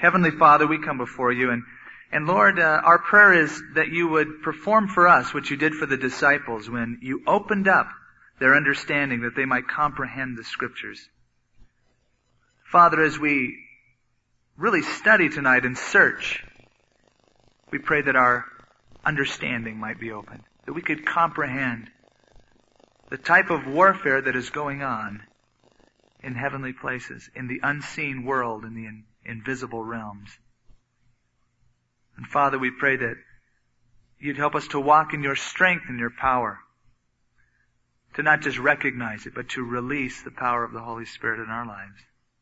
Heavenly Father, we come before you, and Lord, our prayer is that you would perform for us what you did for the disciples when you opened up their understanding that they might comprehend the Scriptures. Father, as we really study tonight and search, we pray that our understanding might be opened, that we could comprehend the type of warfare that is going on in heavenly places, in the unseen world, in the invisible realms. And Father, we pray that you'd help us to walk in your strength and your power, to not just recognize it, but to release the power of the Holy Spirit in our lives.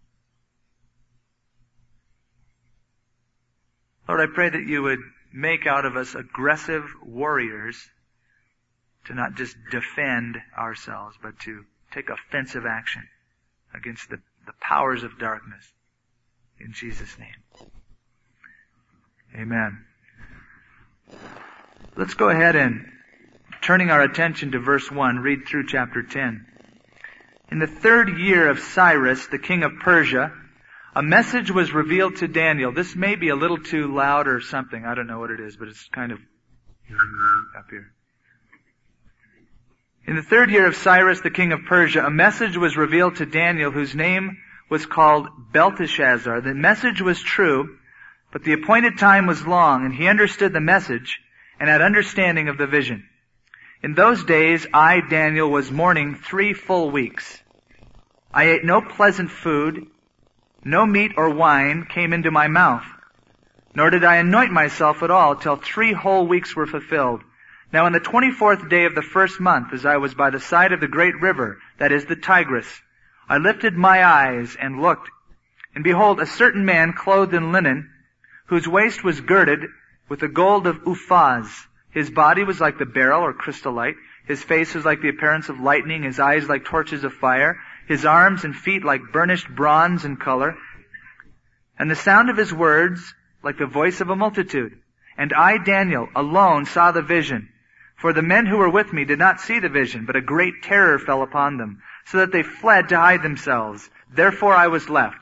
Lord, I pray that you would make out of us aggressive warriors to not just defend ourselves, but to take offensive action against the powers of darkness. In Jesus' name. Amen. Let's go ahead and, turning our attention to verse 1, read through chapter 10. In the 3rd year of Cyrus, the king of Persia, a message was revealed to Daniel. This may be a little too loud or something. I don't know what it is, but it's kind of up here. In the 3rd year of Cyrus, the king of Persia, a message was revealed to Daniel, whose name was called Belteshazzar. The message was true, but the appointed time was long, and he understood the message and had understanding of the vision. In those days, I, Daniel, was mourning 3 full weeks. I ate no pleasant food, no meat or wine came into my mouth, nor did I anoint myself at all till 3 whole weeks were fulfilled. Now in the 24th day of the 1st month, as I was by the side of the great river, that is the Tigris, I lifted my eyes and looked, and behold, a certain man clothed in linen, whose waist was girded with the gold of Uphaz. His body was like the beryl or crystallite. His face was like the appearance of lightning, his eyes like torches of fire, his arms and feet like burnished bronze in color, and the sound of his words like the voice of a multitude. And I, Daniel, alone saw the vision. For the men who were with me did not see the vision, but a great terror fell upon them, so that they fled to hide themselves. Therefore I was left.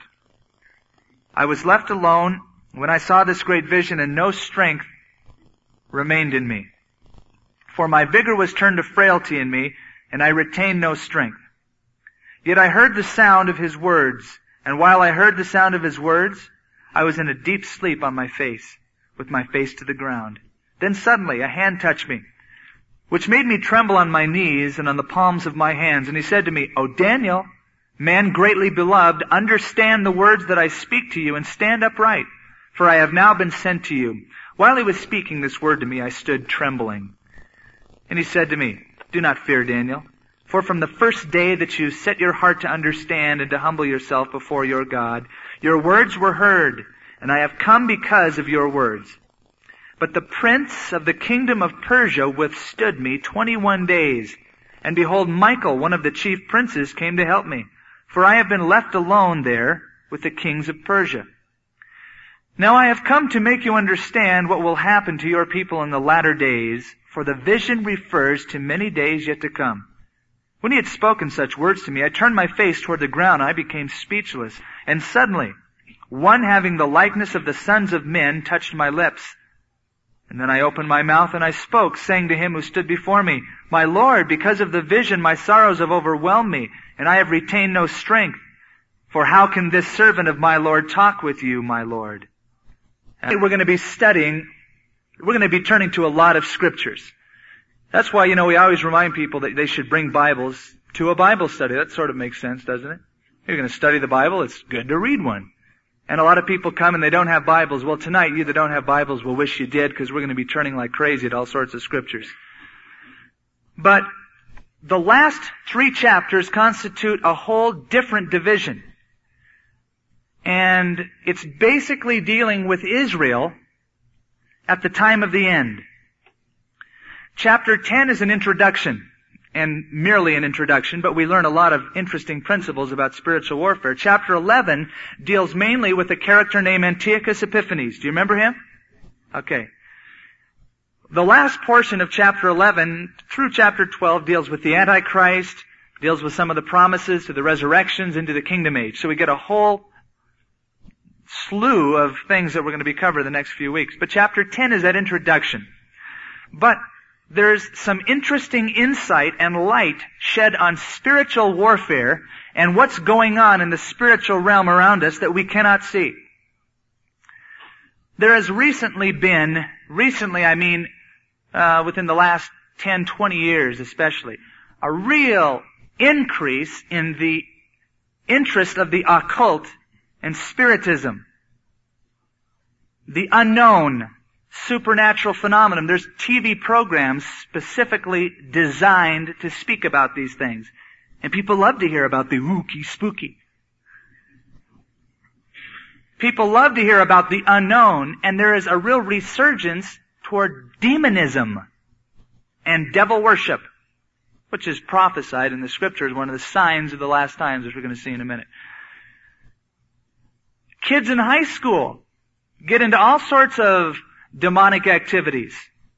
I was left alone when I saw this great vision, and no strength remained in me. For my vigor was turned to frailty in me, and I retained no strength. Yet I heard the sound of his words, and while I heard the sound of his words, I was in a deep sleep on my face, with my face to the ground. Then suddenly a hand touched me, which made me tremble on my knees and on the palms of my hands. And he said to me, O Daniel, man greatly beloved, understand the words that I speak to you and stand upright, for I have now been sent to you. While he was speaking this word to me, I stood trembling. And he said to me, Do not fear, Daniel. For from the first day that you set your heart to understand and to humble yourself before your God, your words were heard, and I have come because of your words. But the prince of the kingdom of Persia withstood me 21 days. And behold, Michael, one of the chief princes, came to help me. For I have been left alone there with the kings of Persia. Now I have come to make you understand what will happen to your people in the latter days, for the vision refers to many days yet to come. When he had spoken such words to me, I turned my face toward the ground. I became speechless. And suddenly, one having the likeness of the sons of men touched my lips. And then I opened my mouth and I spoke, saying to him who stood before me, My Lord, because of the vision my sorrows have overwhelmed me, and I have retained no strength. For how can this servant of my Lord talk with you, my Lord? And we're going to be turning to a lot of scriptures. That's why, we always remind people that they should bring Bibles to a Bible study. That sort of makes sense, doesn't it? You're going to study the Bible, it's good to read one. And a lot of people come and they don't have Bibles. Well, tonight, you that don't have Bibles will wish you did, because we're going to be turning like crazy at all sorts of scriptures. But the last 3 chapters constitute a whole different division. And it's basically dealing with Israel at the time of the end. Chapter 10 is an introduction, and merely an introduction, but we learn a lot of interesting principles about spiritual warfare. Chapter 11 deals mainly with a character named Antiochus Epiphanes. Do you remember him? Okay. The last portion of chapter 11 through chapter 12 deals with the Antichrist, deals with some of the promises to the resurrections into the kingdom age. So we get a whole slew of things that we're going to be covering the next few weeks. But chapter 10 is that introduction. But there's some interesting insight and light shed on spiritual warfare and what's going on in the spiritual realm around us that we cannot see. There has recently been, I mean within the last 10, 20 years especially, a real increase in the interest of the occult and spiritism. The unknown, supernatural phenomenon. There's TV programs specifically designed to speak about these things. And people love to hear about the wooky spooky. People love to hear about the unknown, and there is a real resurgence toward demonism and devil worship, which is prophesied in the Scriptures, one of the signs of the last times, as we're going to see in a minute. Kids in high school get into all sorts of demonic activities.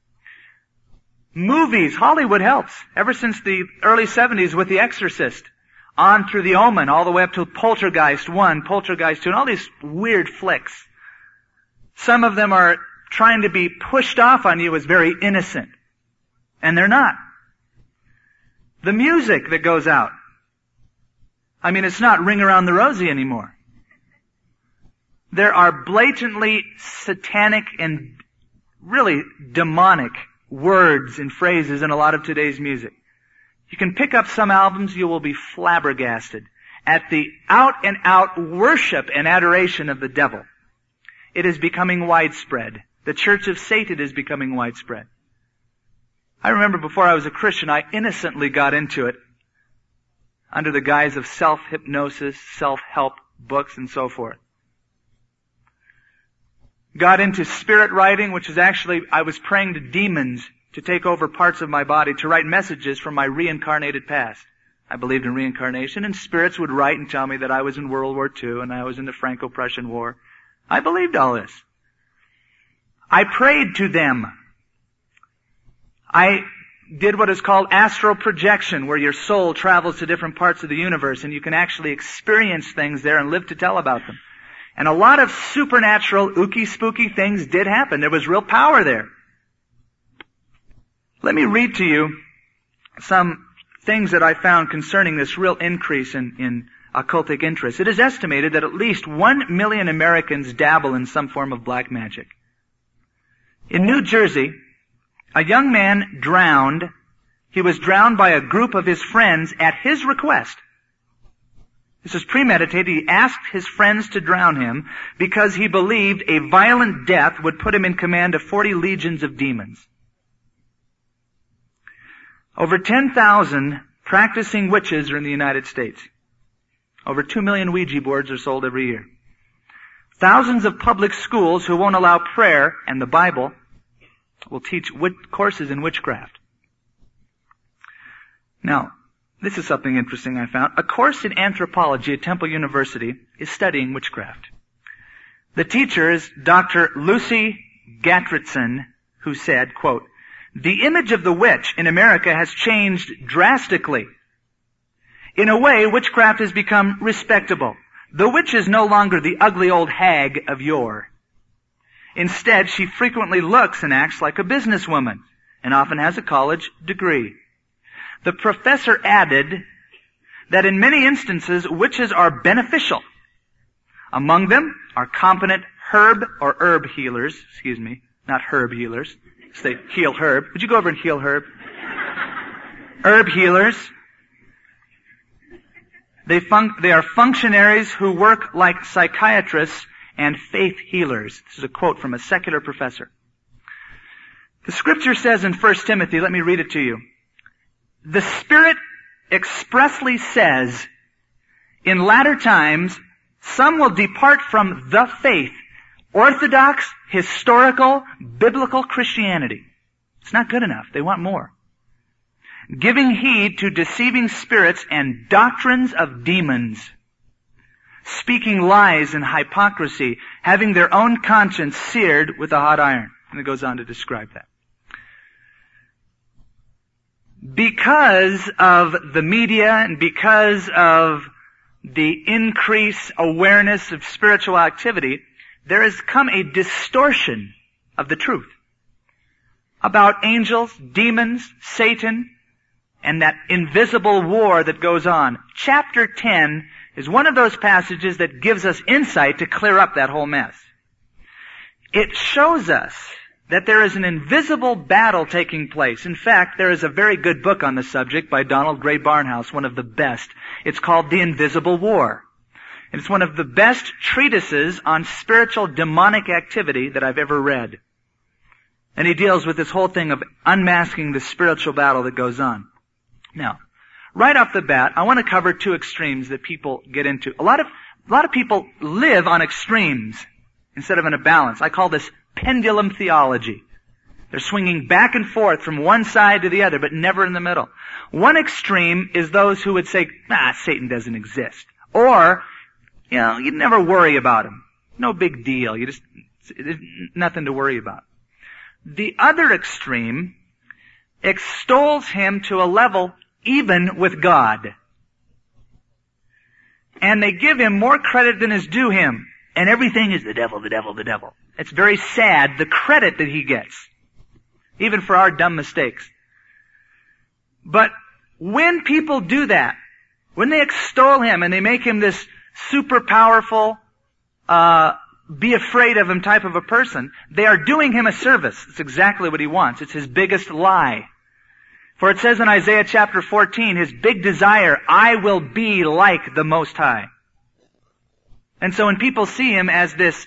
Movies, Hollywood helps. Ever since the early 70s with The Exorcist, on through The Omen, all the way up to Poltergeist 1, Poltergeist 2, and all these weird flicks. Some of them are trying to be pushed off on you as very innocent. And they're not. The music that goes out. I mean, it's not Ring Around the Rosie anymore. There are blatantly satanic and really demonic words and phrases in a lot of today's music. You can pick up some albums, you will be flabbergasted at the out and out worship and adoration of the devil. It is becoming widespread. The Church of Satan is becoming widespread. I remember before I was a Christian, I innocently got into it under the guise of self-hypnosis, self-help books, and so forth. Got into spirit writing, which is actually, I was praying to demons to take over parts of my body, to write messages from my reincarnated past. I believed in reincarnation, and spirits would write and tell me that I was in World War II and I was in the Franco-Prussian War. I believed all this. I prayed to them. I did what is called astral projection, where your soul travels to different parts of the universe and you can actually experience things there and live to tell about them. And a lot of supernatural, ooky spooky things did happen. There was real power there. Let me read to you some things that I found concerning this real increase in occultic interest. It is estimated that at least 1 million Americans dabble in some form of black magic. In New Jersey, a young man drowned. He was drowned by a group of his friends at his request. This was premeditated. He asked his friends to drown him because he believed a violent death would put him in command of 40 legions of demons. Over 10,000 practicing witches are in the United States. Over 2 million Ouija boards are sold every year. Thousands of public schools who won't allow prayer and the Bible will teach courses in witchcraft. Now, this is something interesting I found. A course in anthropology at Temple University is studying witchcraft. The teacher is Dr. Lucy Gatritson, who said, quote, "The image of the witch in America has changed drastically. In a way, witchcraft has become respectable. The witch is no longer the ugly old hag of yore. Instead, she frequently looks and acts like a businesswoman and often has a college degree." The professor added that in many instances, witches are beneficial. Among them are competent herb healers, not herb healers. Say, heal herb. Would you go over and heal herb? Herb healers. They are functionaries who work like psychiatrists and faith healers. This is a quote from a secular professor. The scripture says in 1 Timothy, let me read it to you. The Spirit expressly says, in latter times, some will depart from the faith, orthodox, historical, biblical Christianity. It's not good enough. They want more. Giving heed to deceiving spirits and doctrines of demons, speaking lies and hypocrisy, having their own conscience seared with a hot iron. And it goes on to describe that. Because of the media and because of the increased awareness of spiritual activity, there has come a distortion of the truth about angels, demons, Satan, and that invisible war that goes on. Chapter 10 is one of those passages that gives us insight to clear up that whole mess. It shows us that there is an invisible battle taking place. In fact, there is a very good book on the subject by Donald Gray Barnhouse, one of the best. It's called The Invisible War. And it's one of the best treatises on spiritual demonic activity that I've ever read. And he deals with this whole thing of unmasking the spiritual battle that goes on. Now, right off the bat, I want to cover two extremes that people get into. A lot of people live on extremes instead of in a balance. I call this pendulum theology. They're swinging back and forth from one side to the other, but never in the middle. One extreme is those who would say, Satan doesn't exist. Or, you never worry about him. No big deal. There's nothing to worry about. The other extreme extols him to a level even with God. And they give him more credit than is due him. And everything is the devil, the devil, the devil. It's very sad, the credit that he gets. Even for our dumb mistakes. But when people do that, when they extol him and they make him this super powerful, be afraid of him type of a person, they are doing him a service. It's exactly what he wants. It's his biggest lie. For it says in Isaiah chapter 14, his big desire, I will be like the Most High. And so when people see him as this,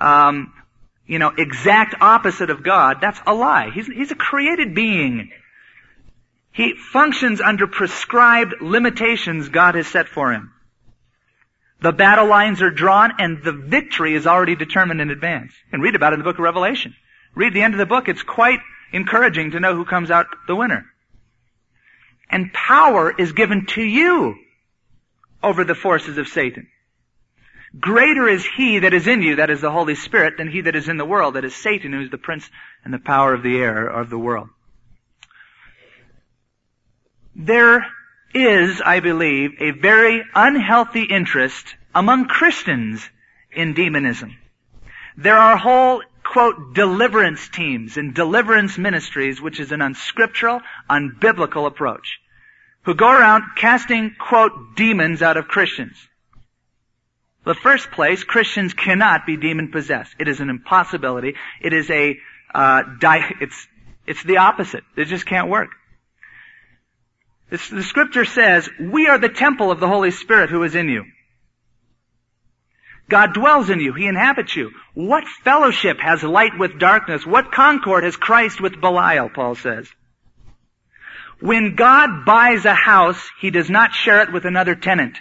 exact opposite of God, that's a lie. He's a created being. He functions under prescribed limitations God has set for him. The battle lines are drawn and the victory is already determined in advance. And read about it in the book of Revelation. Read the end of the book. It's quite encouraging to know who comes out the winner. And power is given to you over the forces of Satan. Greater is he that is in you, that is the Holy Spirit, than he that is in the world, that is Satan, who is the prince and the power of the air, of the world. There is, I believe, a very unhealthy interest among Christians in demonism. There are whole, quote, deliverance teams and deliverance ministries, which is an unscriptural, unbiblical approach, who go around casting, quote, demons out of Christians. The first place, Christians cannot be demon-possessed. It is an impossibility. It is it's the opposite. It just can't work. The scripture says, we are the temple of the Holy Spirit who is in you. God dwells in you. He inhabits you. What fellowship has light with darkness? What concord has Christ with Belial, Paul says. When God buys a house, He does not share it with another tenant.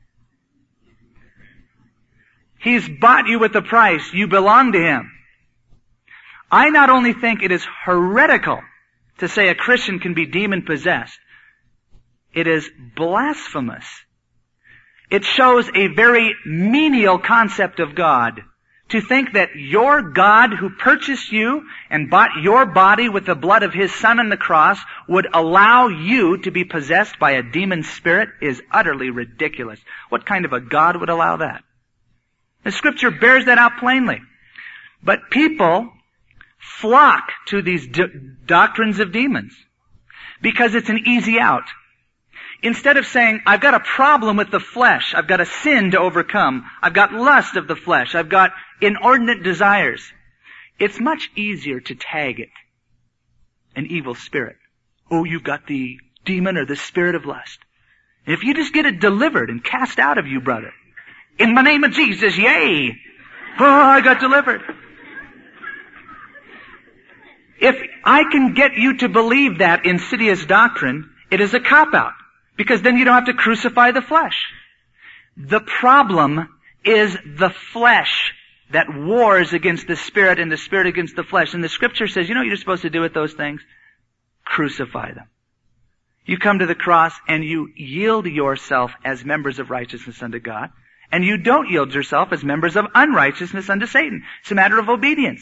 He's bought you with a price. You belong to Him. I not only think it is heretical to say a Christian can be demon-possessed, it is blasphemous. It shows a very menial concept of God. To think that your God who purchased you and bought your body with the blood of His Son on the cross would allow you to be possessed by a demon spirit is utterly ridiculous. What kind of a God would allow that? The Scripture bears that out plainly. But people flock to these doctrines of demons because it's an easy out. Instead of saying, I've got a problem with the flesh, I've got a sin to overcome, I've got lust of the flesh, I've got inordinate desires, it's much easier to tag it an evil spirit. Oh, you've got the demon or the spirit of lust. And if you just get it delivered and cast out of you, brother, in the name of Jesus, yay! Oh, I got delivered. If I can get you to believe that insidious doctrine, it is a cop-out. Because then you don't have to crucify the flesh. The problem is the flesh that wars against the Spirit and the Spirit against the flesh. And the Scripture says, you know what you're supposed to do with those things? Crucify them. You come to the cross and you yield yourself as members of righteousness unto God. And you don't yield yourself as members of unrighteousness unto Satan. It's a matter of obedience.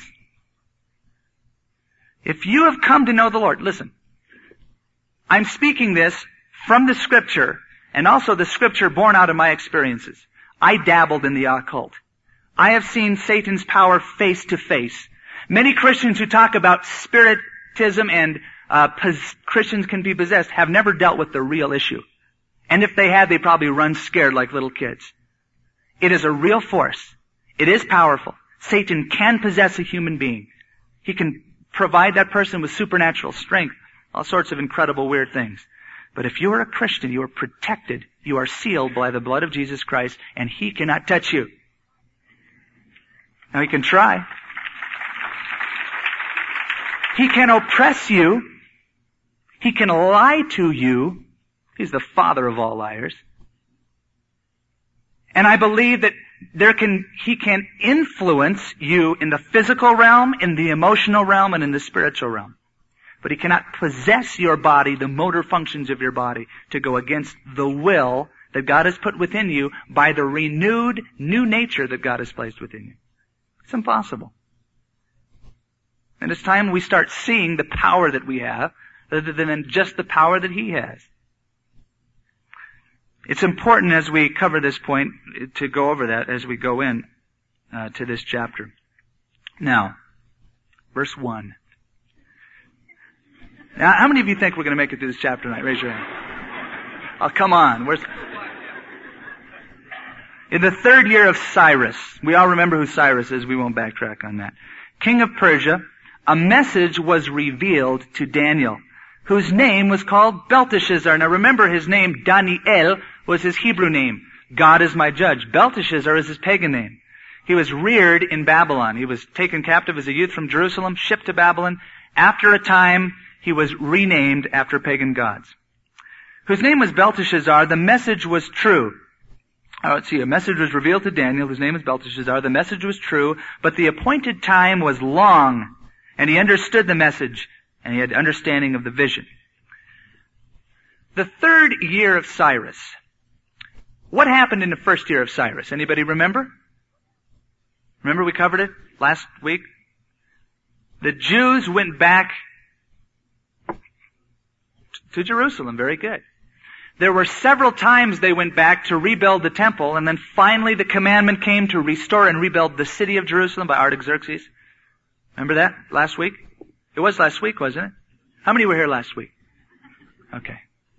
If you have come to know the Lord, listen, I'm speaking this from the Scripture, and also the scripture born out of my experiences. I dabbled in the occult. I have seen Satan's power face to face. Many Christians who talk about spiritism and Christians can be possessed have never dealt with the real issue. And if they had, they probably run scared like little kids. It is a real force. It is powerful. Satan can possess a human being. He can provide that person with supernatural strength, all sorts of incredible weird things. But if you are a Christian, you are protected. You are sealed by the blood of Jesus Christ, and he cannot touch you. Now he can try. He can oppress you. He can lie to you. He's the father of all liars. And I believe that he can influence you in the physical realm, in the emotional realm, and in the spiritual realm. But he cannot possess your body, the motor functions of your body, to go against the will that God has put within you by the renewed new nature that God has placed within you. It's impossible. And it's time we start seeing the power that we have, rather than just the power that he has. It's important as we cover this point to go over that as we go in to this chapter. Now, verse 1. Now, how many of you think we're going to make it through this chapter tonight? Raise your hand. Oh, come on. In the 3rd year of Cyrus, we all remember who Cyrus is. We won't backtrack on that. King of Persia, a message was revealed to Daniel, whose name was called Belteshazzar. Now remember, his name, Daniel, was his Hebrew name. God is my judge. Belteshazzar is his pagan name. He was reared in Babylon. He was taken captive as a youth from Jerusalem, shipped to Babylon. After a time, he was renamed after pagan gods. Whose name was Belteshazzar. The message was true. Let's see, a message was revealed to Daniel, whose name is Belteshazzar. The message was true, but the appointed time was long, and he understood the message, and he had understanding of the vision. The 3rd year of Cyrus. What happened in the 1st year of Cyrus? Anybody remember? Remember we covered it last week? The Jews went back to Jerusalem. Very good. There were several times they went back to rebuild the temple, and then finally the commandment came to restore and rebuild the city of Jerusalem by Artaxerxes. Remember that last week? It was last week, wasn't it? How many were here last week? Okay.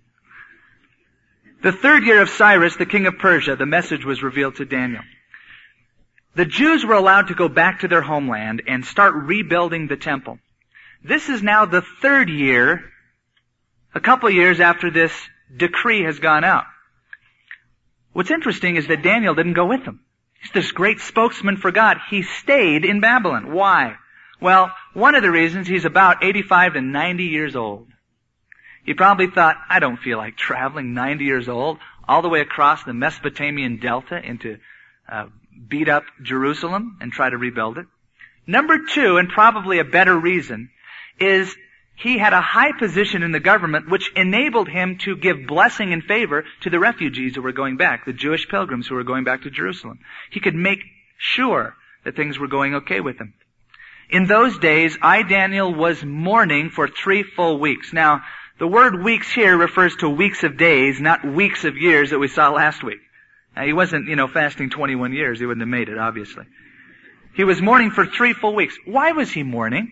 The 3rd year of Cyrus, the king of Persia, the message was revealed to Daniel. The Jews were allowed to go back to their homeland and start rebuilding the temple. This is now the 3rd year, a couple of years after this decree has gone out. What's interesting is that Daniel didn't go with them. He's this great spokesman for God. He stayed in Babylon. Why? Well, one of the reasons, he's about 85 to 90 years old. He probably thought, I don't feel like traveling 90 years old all the way across the Mesopotamian Delta into beat up Jerusalem and try to rebuild it. Number 2, and probably a better reason, is he had a high position in the government which enabled him to give blessing and favor to the refugees who were going back, the Jewish pilgrims who were going back to Jerusalem. He could make sure that things were going okay with them. In those days, I, Daniel, was mourning for 3 full weeks. Now, the word weeks here refers to weeks of days, not weeks of years that we saw last week. Now, he wasn't, fasting 21 years. He wouldn't have made it, obviously. He was mourning for 3 full weeks. Why was he mourning?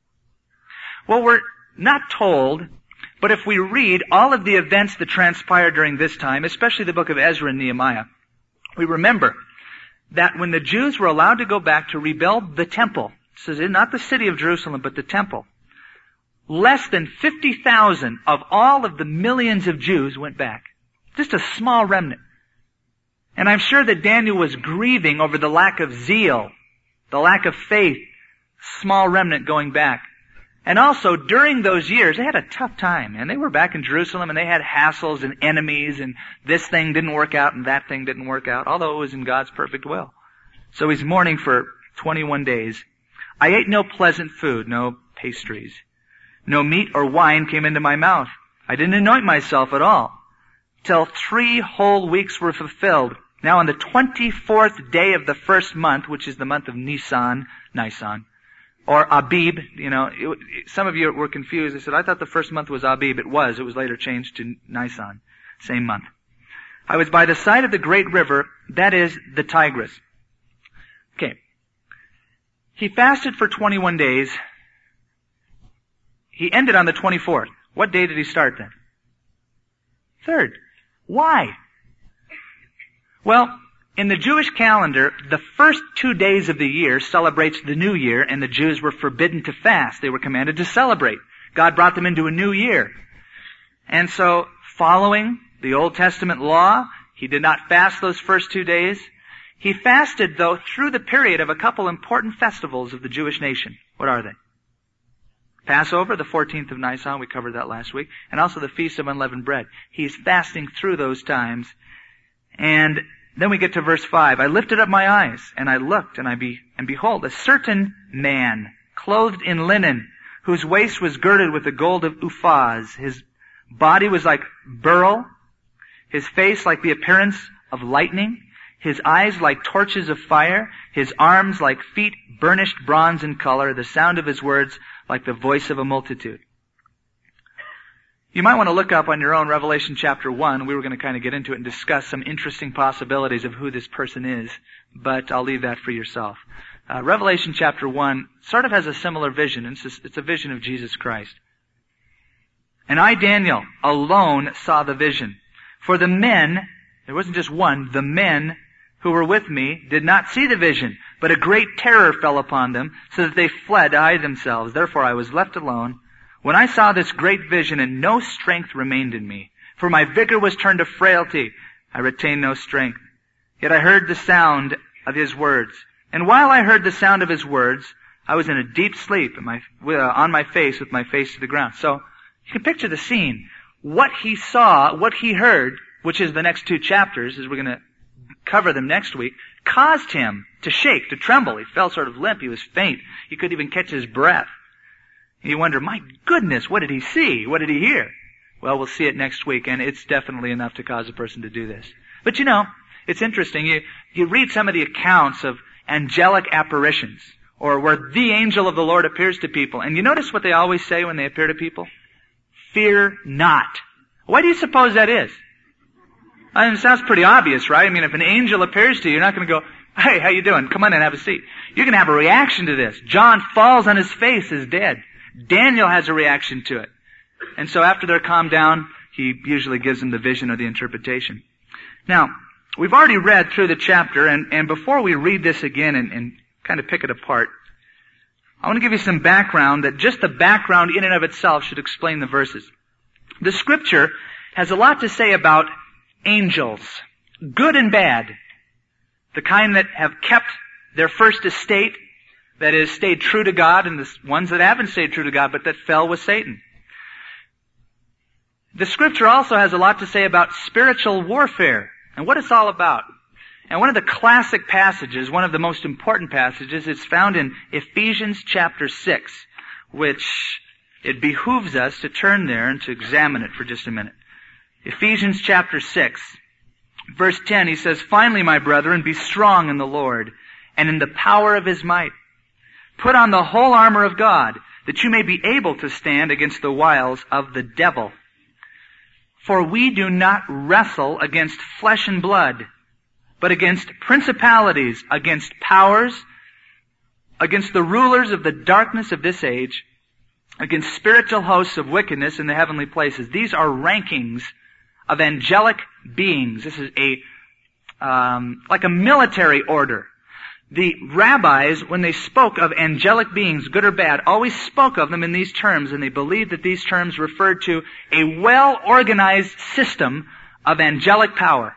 Well, we're not told, but if we read all of the events that transpired during this time, especially the book of Ezra and Nehemiah, we remember that when the Jews were allowed to go back to rebuild the temple, so not the city of Jerusalem, but the temple, less than 50,000 of all of the millions of Jews went back. Just a small remnant. And I'm sure that Daniel was grieving over the lack of zeal, the lack of faith, small remnant going back. And also, during those years, they had a tough time. And they were back in Jerusalem, and they had hassles and enemies, and this thing didn't work out, and that thing didn't work out, although it was in God's perfect will. So he's mourning for 21 days. I ate no pleasant food, no pastries. No meat or wine came into my mouth. I didn't anoint myself at all, till 3 whole weeks were fulfilled. Now on the 24th day of the 1st month, which is the month of Nisan, or Abib, some of you were confused. They said, I thought the 1st month was Abib. It was later changed to Nisan, same month. I was by the side of the great river, that is, the Tigris. Okay. He fasted for 21 days. He ended on the 24th. What day did he start then? 3rd. Why? Well, in the Jewish calendar, the first 2 days of the year celebrates the new year, and the Jews were forbidden to fast. They were commanded to celebrate. God brought them into a new year. And so, following the Old Testament law, he did not fast those first 2 days. He fasted, though, through the period of a couple important festivals of the Jewish nation. What are they? Passover, the 14th of Nisan, we covered that last week, and also the Feast of Unleavened Bread. He's fasting through those times. And then we get to verse 5. I lifted up my eyes, and I looked, and behold, a certain man, clothed in linen, whose waist was girded with the gold of Uphaz. His body was like beryl, his face like the appearance of lightning, his eyes like torches of fire, his arms like feet burnished bronze in color, the sound of his words like the voice of a multitude. You might want to look up on your own Revelation chapter 1. We were going to kind of get into it and discuss some interesting possibilities of who this person is, but I'll leave that for yourself. Revelation chapter 1 sort of has a similar vision. It's a vision of Jesus Christ. And I, Daniel, alone saw the vision. For the men, there wasn't just one, the men who were with me did not see the vision, but a great terror fell upon them, so that they fled to hide themselves. Therefore I was left alone. When I saw this great vision, and no strength remained in me, for my vigor was turned to frailty, I retained no strength. Yet I heard the sound of his words. And while I heard the sound of his words, I was in a deep sleep on my face with my face to the ground. So you can picture the scene. What he saw, what he heard, which is the next 2 chapters, as we're going to cover them next week, caused him to shake, to tremble. He felt sort of limp. He was faint. He couldn't even catch his breath. And you wonder, my goodness, what did he see? What did he hear? Well, we'll see it next week, and it's definitely enough to cause a person to do this. But you know, it's interesting. You read some of the accounts of angelic apparitions, or where the angel of the Lord appears to people, and you notice what they always say when they appear to people? Fear not. Why do you suppose that is? I mean, it sounds pretty obvious, right? I mean, if an angel appears to you, you're not going to go, hey, how you doing? Come on in, have a seat. You're going to have a reaction to this. John falls on his face as dead. Daniel has a reaction to it. And so after they're calmed down, he usually gives them the vision or the interpretation. Now, we've already read through the chapter, and before we read this again and kind of pick it apart, I want to give you some background that just the background in and of itself should explain the verses. The scripture has a lot to say about angels, good and bad, the kind that have kept their first estate, that is, stayed true to God, and the ones that haven't stayed true to God, but that fell with Satan. The scripture also has a lot to say about spiritual warfare and what it's all about. And one of the classic passages, one of the most important passages, is found in Ephesians chapter 6, which it behooves us to turn there and to examine it for just a minute. Ephesians chapter 6, verse 10, he says, Finally, my brethren, be strong in the Lord and in the power of his might. Put on the whole armor of God, that you may be able to stand against the wiles of the devil. For we do not wrestle against flesh and blood, but against principalities, against powers, against the rulers of the darkness of this age, against spiritual hosts of wickedness in the heavenly places. These are rankings of angelic beings. This is like a military order. The rabbis, when they spoke of angelic beings, good or bad, always spoke of them in these terms, and they believed that these terms referred to a well-organized system of angelic power.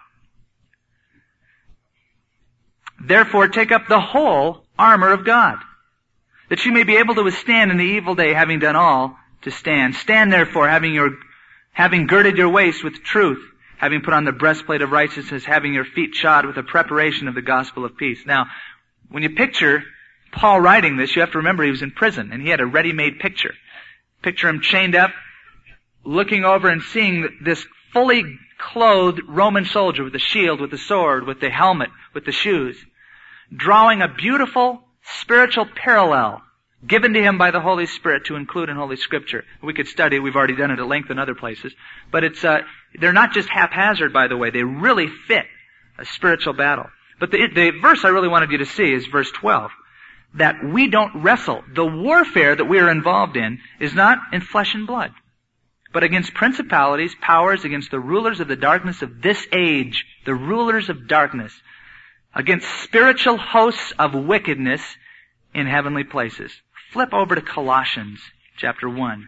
Therefore, take up the whole armor of God, that you may be able to withstand in the evil day, having done all to stand. Stand therefore, having girded your waist with truth, having put on the breastplate of righteousness, having your feet shod with the preparation of the gospel of peace. Now, when you picture Paul writing this, you have to remember he was in prison, and he had a ready-made picture. Picture him chained up, looking over and seeing this fully clothed Roman soldier with the shield, with the sword, with the helmet, with the shoes, drawing a beautiful spiritual parallel given to him by the Holy Spirit to include in Holy Scripture. We could study it. We've already done it at length in other places. But they're not just haphazard, by the way. They really fit a spiritual battle. But the verse I really wanted you to see is verse 12. That we don't wrestle. The warfare that we are involved in is not in flesh and blood, but against principalities, powers, against the rulers of the darkness of this age, the rulers of darkness, against spiritual hosts of wickedness in heavenly places. Flip over to Colossians chapter 1.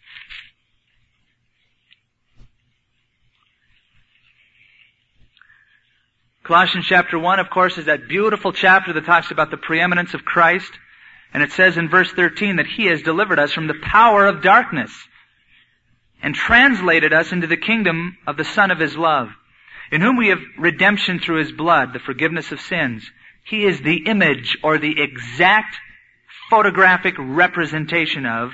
Colossians chapter 1, of course, is that beautiful chapter that talks about the preeminence of Christ. And it says in verse 13 that He has delivered us from the power of darkness and translated us into the kingdom of the Son of His love, in whom we have redemption through His blood, the forgiveness of sins. He is the image or the exact photographic representation of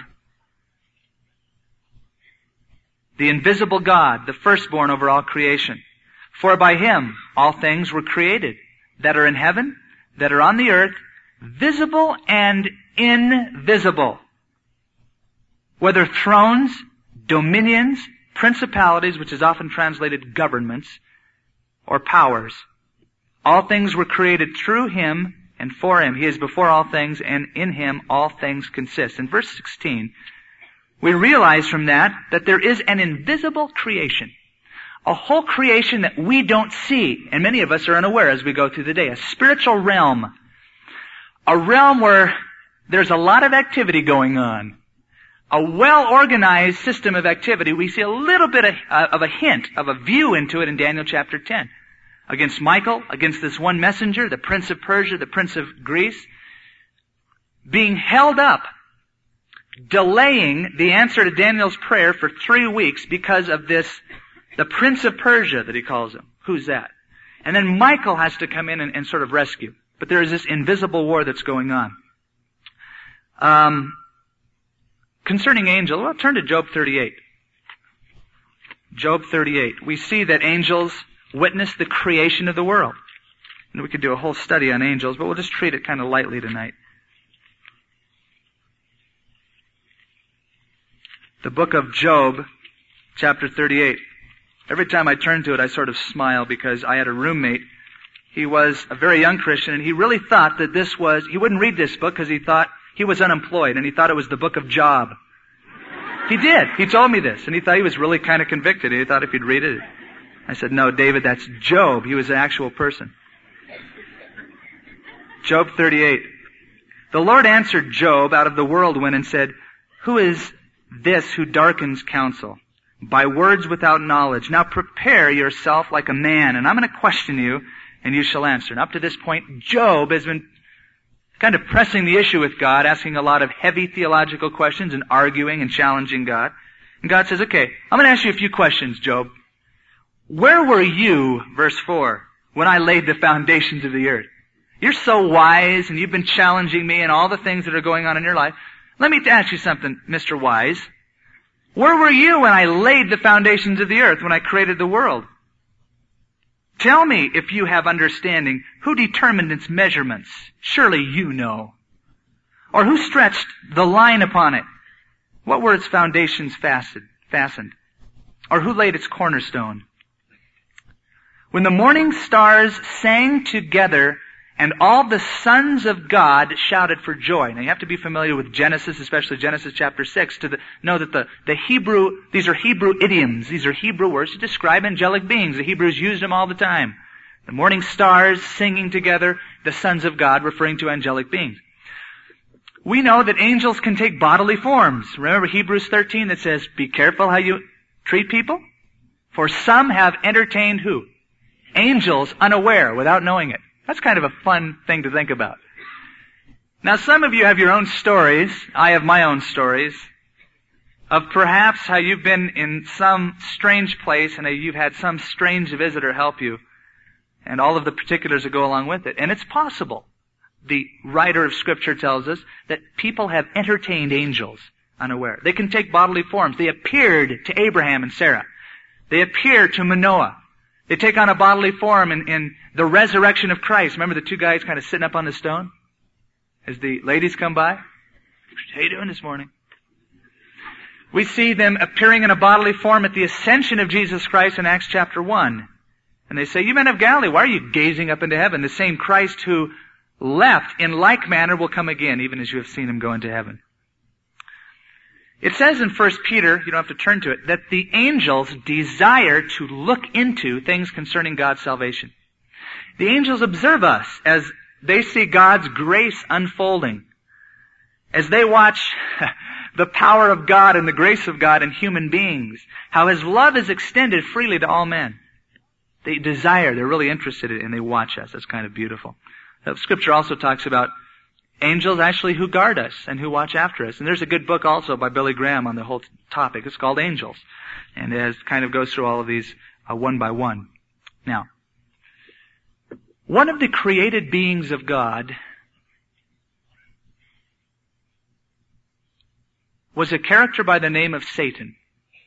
the invisible God, the firstborn over all creation. For by Him all things were created, that are in heaven, that are on the earth, visible and invisible. Whether thrones, dominions, principalities, which is often translated governments, or powers. All things were created through Him and for Him. He is before all things, and in Him all things consist. In verse 16, we realize from that there is an invisible creation. A whole creation that we don't see, and many of us are unaware as we go through the day. A spiritual realm. A realm where there's a lot of activity going on. A well-organized system of activity. We see a little bit of a hint, of a view into it in Daniel chapter 10. Against Michael, against this one messenger, the prince of Persia, the prince of Greece, being held up, delaying the answer to Daniel's prayer for 3 weeks because of this, the prince of Persia that he calls him. Who's that? And then Michael has to come in and sort of rescue. But there is this invisible war that's going on. Concerning angels, well, turn to Job 38. Job 38. We see that angels witness the creation of the world. And we could do a whole study on angels, but we'll just treat it kind of lightly tonight. The book of Job, chapter 38. Every time I turn to it, I sort of smile because I had a roommate. He was a very young Christian, and he really thought that he wouldn't read this book because he thought he was unemployed, and he thought it was the book of Job. He did. He told me this, and he thought he was really kind of convicted. He thought if he'd read it. I said, no, David, that's Job. He was an actual person. Job 38. The Lord answered Job out of the whirlwind and said, who is this who darkens counsel by words without knowledge? Now prepare yourself like a man, and I'm going to question you, and you shall answer. And up to this point, Job has been kind of pressing the issue with God, asking a lot of heavy theological questions and arguing and challenging God. And God says, okay, I'm going to ask you a few questions, Job. Where were you, verse 4, when I laid the foundations of the earth? You're so wise, and you've been challenging me and all the things that are going on in your life. Let me ask you something, Mr. Wise. Where were you when I laid the foundations of the earth, when I created the world? Tell me, if you have understanding, who determined its measurements? Surely you know. Or who stretched the line upon it? What were its foundations fastened? Or who laid its cornerstone? When the morning stars sang together and all the sons of God shouted for joy. Now you have to be familiar with Genesis, especially Genesis chapter 6, to know that the Hebrew, these are Hebrew idioms. These are Hebrew words to describe angelic beings. The Hebrews used them all the time. The morning stars singing together, the sons of God, referring to angelic beings. We know that angels can take bodily forms. Remember Hebrews 13 that says, be careful how you treat people? For some have entertained who? Angels unaware, without knowing it. That's kind of a fun thing to think about. Now some of you have your own stories. I have my own stories of perhaps how you've been in some strange place and you've had some strange visitor help you and all of the particulars that go along with it. And it's possible. The writer of Scripture tells us that people have entertained angels unaware. They can take bodily forms. They appeared to Abraham and Sarah. They appear to Manoah. They take on a bodily form in the resurrection of Christ. Remember the two guys kind of sitting up on the stone as the ladies come by? How you doing this morning? We see them appearing in a bodily form at the ascension of Jesus Christ in Acts chapter 1. And they say, you men of Galilee, why are you gazing up into heaven? The same Christ who left in like manner will come again, even as you have seen him go into heaven. It says in 1 Peter, you don't have to turn to it, that the angels desire to look into things concerning God's salvation. The angels observe us as they see God's grace unfolding, as they watch the power of God and the grace of God in human beings, how His love is extended freely to all men. They desire, they're really interested in it, and they watch us. That's kind of beautiful. Scripture also talks about angels actually who guard us and who watch after us. And there's a good book also by Billy Graham on the whole topic. It's called Angels. And it kind of goes through all of these one by one. Now, one of the created beings of God was a character by the name of Satan.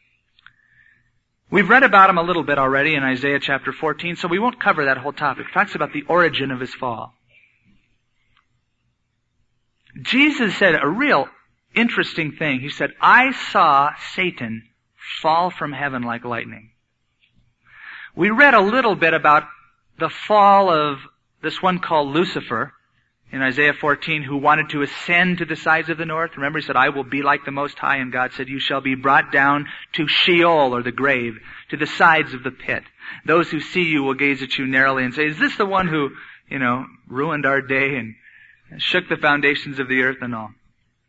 We've read about him a little bit already in Isaiah chapter 14, so we won't cover that whole topic. It talks about the origin of his fall. Jesus said a real interesting thing. He said, I saw Satan fall from heaven like lightning. We read a little bit about the fall of this one called Lucifer in Isaiah 14, who wanted to ascend to the sides of the north. Remember, he said, I will be like the Most High, and God said, you shall be brought down to Sheol, or the grave, to the sides of the pit. Those who see you will gaze at you narrowly and say, is this the one who, ruined our day and shook the foundations of the earth and all?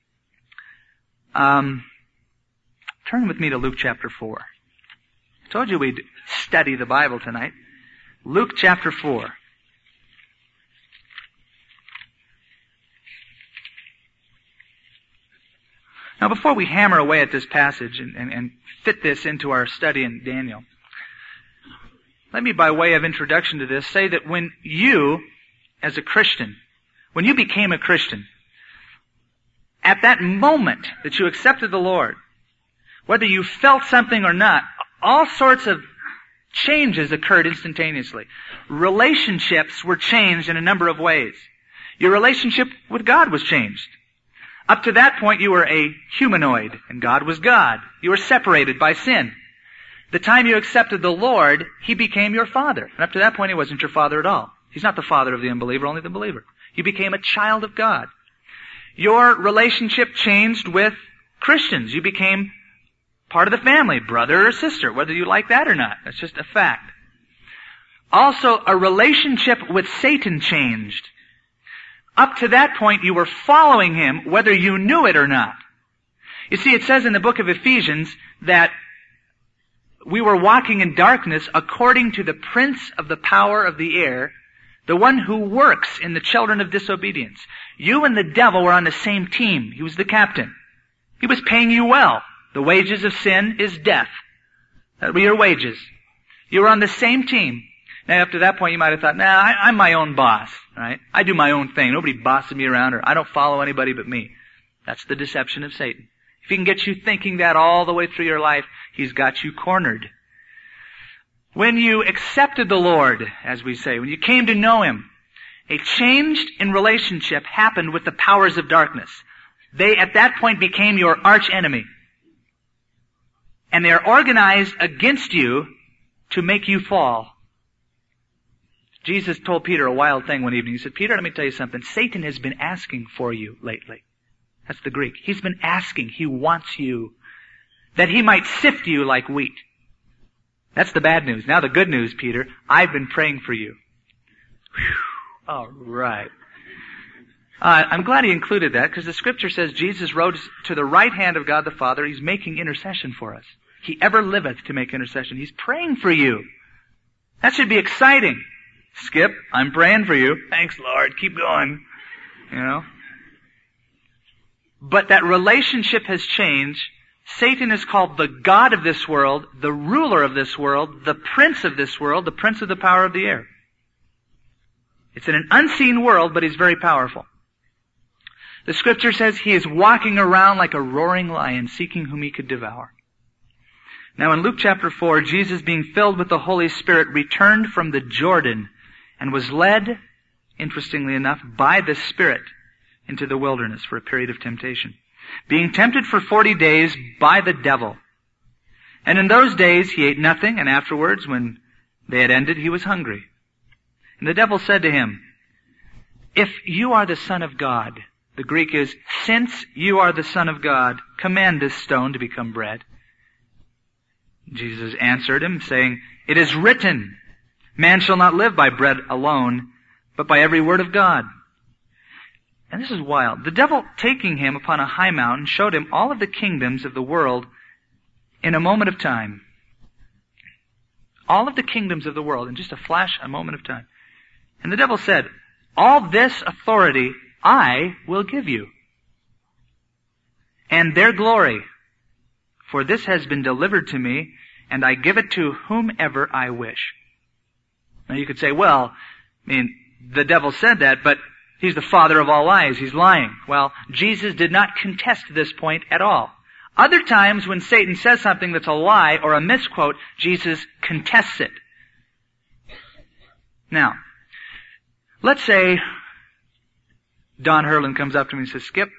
Turn with me to Luke chapter 4. I told you we'd study the Bible tonight. Luke chapter 4. Now, before we hammer away at this passage and fit this into our study in Daniel, let me, by way of introduction to this, say that when you, as a Christian, when you became a Christian, at that moment that you accepted the Lord, whether you felt something or not, all sorts of changes occurred instantaneously. Relationships were changed in a number of ways. Your relationship with God was changed. Up to that point, you were a humanoid, and God was God. You were separated by sin. The time you accepted the Lord, He became your Father. And up to that point, He wasn't your Father at all. He's not the father of the unbeliever, only the believer. You became a child of God. Your relationship changed with Christians. You became part of the family, brother or sister, whether you like that or not. That's just a fact. Also, a relationship with Satan changed. Up to that point, you were following him, whether you knew it or not. You see, it says in the book of Ephesians that we were walking in darkness according to the prince of the power of the air, the one who works in the children of disobedience. You and the devil were on the same team. He was the captain. He was paying you well. The wages of sin is death. That were your wages. You were on the same team. Now, up to that point, you might have thought, I'm my own boss, right? I do my own thing. Nobody bosses me around, or I don't follow anybody but me. That's the deception of Satan. If he can get you thinking that all the way through your life, he's got you cornered. When you accepted the Lord, as we say, when you came to know Him, a change in relationship happened with the powers of darkness. They, at that point, became your arch enemy. And they are organized against you to make you fall. Jesus told Peter a wild thing one evening. He said, Peter, let me tell you something. Satan has been asking for you lately. That's the Greek. He's been asking. He wants you. That he might sift you like wheat. That's the bad news. Now the good news, Peter, I've been praying for you. Whew. All right. I'm glad he included that, because the Scripture says Jesus rose to the right hand of God the Father. He's making intercession for us. He ever liveth to make intercession. He's praying for you. That should be exciting. Skip, I'm praying for you. Thanks, Lord. Keep going. But that relationship has changed. Satan is called the god of this world, the ruler of this world, the prince of this world, the prince of the power of the air. It's in an unseen world, but he's very powerful. The Scripture says he is walking around like a roaring lion, seeking whom he could devour. Now in Luke chapter 4, Jesus, being filled with the Holy Spirit, returned from the Jordan and was led, interestingly enough, by the Spirit into the wilderness for a period of temptation. being tempted for 40 days by the devil. And in those days he ate nothing, and afterwards, when they had ended, he was hungry. And the devil said to him, if you are the Son of God, the Greek is, since you are the Son of God, command this stone to become bread. Jesus answered him, saying, it is written, man shall not live by bread alone, but by every word of God. And this is wild. The devil, taking him upon a high mountain, showed him all of the kingdoms of the world in a moment of time. All of the kingdoms of the world in just a flash, a moment of time. And the devil said, all this authority I will give you, and their glory, for this has been delivered to me, and I give it to whomever I wish. Now you could say, well, the devil said that, but he's the father of all lies. He's lying. Well, Jesus did not contest this point at all. Other times when Satan says something that's a lie or a misquote, Jesus contests it. Now, let's say Don Herlin comes up to me and says, Skip,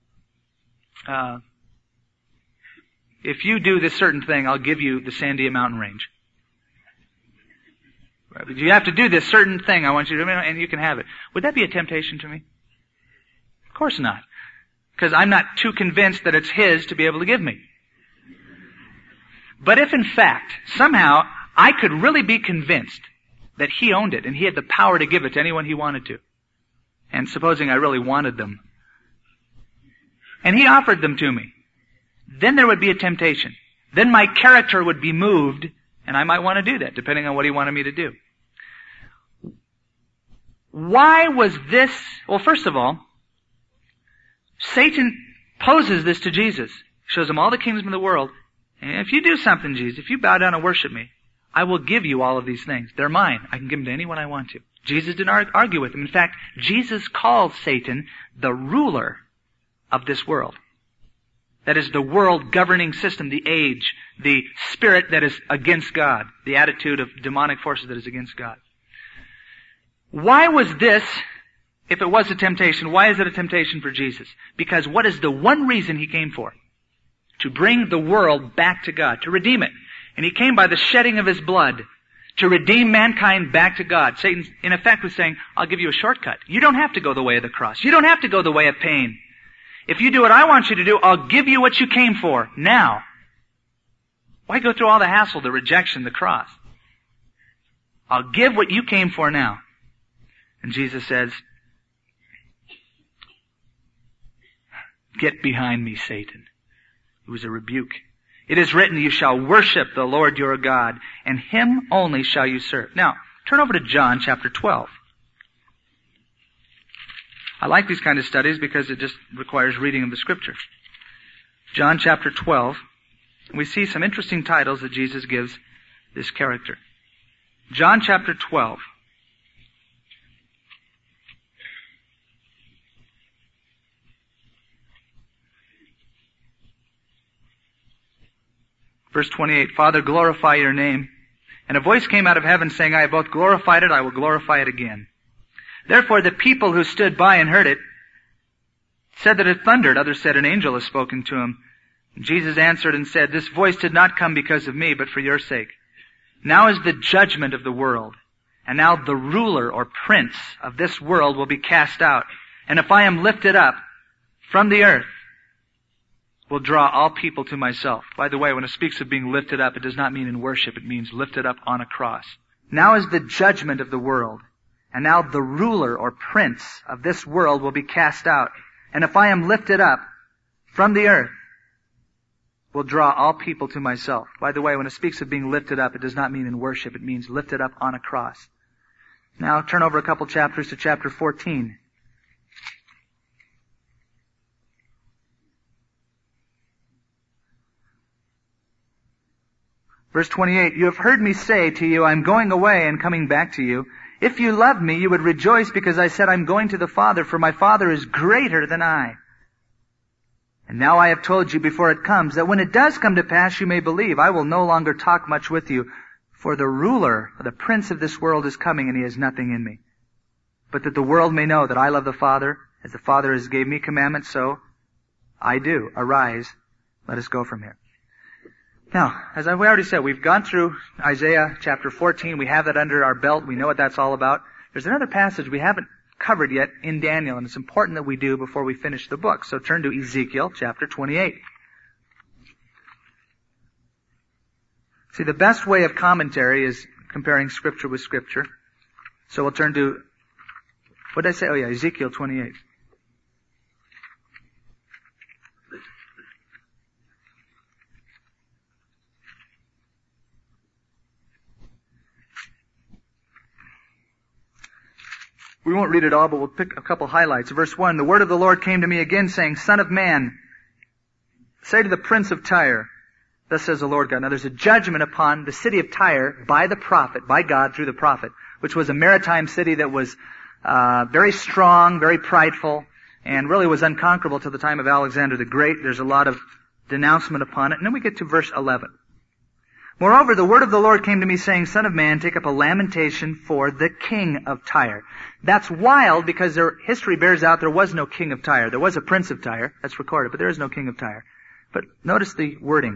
if you do this certain thing, I'll give you the Sandia Mountain Range. But you have to do this certain thing I want you to do, and you can have it. Would that be a temptation to me? Of course not. Because I'm not too convinced that it's his to be able to give me. But if in fact, somehow, I could really be convinced that he owned it and he had the power to give it to anyone he wanted to, and supposing I really wanted them, and he offered them to me, then there would be a temptation. Then my character would be moved, and I might want to do that, depending on what he wanted me to do. Why was this? Well, first of all, Satan poses this to Jesus. Shows him all the kingdoms of the world. And if you do something, Jesus, if you bow down and worship me, I will give you all of these things. They're mine. I can give them to anyone I want to. Jesus didn't argue with him. In fact, Jesus called Satan the ruler of this world. That is the world governing system, the age, the spirit that is against God, the attitude of demonic forces that is against God. Why was this, if it was a temptation, why is it a temptation for Jesus? Because what is the one reason he came for? To bring the world back to God, to redeem it. And he came by the shedding of his blood to redeem mankind back to God. Satan, in effect, was saying, I'll give you a shortcut. You don't have to go the way of the cross. You don't have to go the way of pain. If you do what I want you to do, I'll give you what you came for now. Why go through all the hassle, the rejection, the cross? I'll give what you came for now. And Jesus says, get behind me, Satan. It was a rebuke. It is written, you shall worship the Lord your God, and him only shall you serve. Now, turn over to John chapter 12. I like these kind of studies because it just requires reading of the Scripture. John chapter 12. We see some interesting titles that Jesus gives this character. John chapter 12. Verse 28, Father, glorify your name. And a voice came out of heaven saying, I have both glorified it, I will glorify it again. Therefore the people who stood by and heard it said that it thundered. Others said, an angel has spoken to him. And Jesus answered and said, this voice did not come because of me, but for your sake. Now is the judgment of the world. And now the ruler or prince of this world will be cast out. And if I am lifted up from the earth, will draw all people to myself. By the way, when it speaks of being lifted up, it does not mean in worship. It means lifted up on a cross. Now is the judgment of the world. And now the ruler or prince of this world will be cast out. And if I am lifted up from the earth, will draw all people to myself. By the way, when it speaks of being lifted up, it does not mean in worship. It means lifted up on a cross. Now turn over a couple chapters to chapter 14. Verse 28, you have heard me say to you, I'm going away and coming back to you. If you loved me, you would rejoice because I said, I'm going to the Father, for my Father is greater than I. And now I have told you before it comes, that when it does come to pass, you may believe. I will no longer talk much with you, for the ruler, or the prince of this world is coming, and he has nothing in me. But that the world may know that I love the Father, as the Father has gave me commandments, so I do. Arise. Let us go from here. Now, as we already said, we've gone through Isaiah chapter 14. We have that under our belt. We know what that's all about. There's another passage we haven't covered yet in Daniel, and it's important that we do before we finish the book. So turn to Ezekiel chapter 28. See, the best way of commentary is comparing Scripture with Scripture. So we'll turn to, what did I say? Oh yeah, Ezekiel 28. We won't read it all, but we'll pick a couple highlights. Verse 1, the word of the Lord came to me again, saying, Son of man, say to the prince of Tyre, thus says the Lord God. Now there's a judgment upon the city of Tyre by the prophet, by God through the prophet, which was a maritime city that was very strong, very prideful, and really was unconquerable till the time of Alexander the Great. There's a lot of denouncement upon it. And then we get to verse 11. Moreover, the word of the Lord came to me saying, Son of man, take up a lamentation for the king of Tyre. That's wild because their history bears out there was no king of Tyre. There was a prince of Tyre. That's recorded, but there is no king of Tyre. But notice the wording.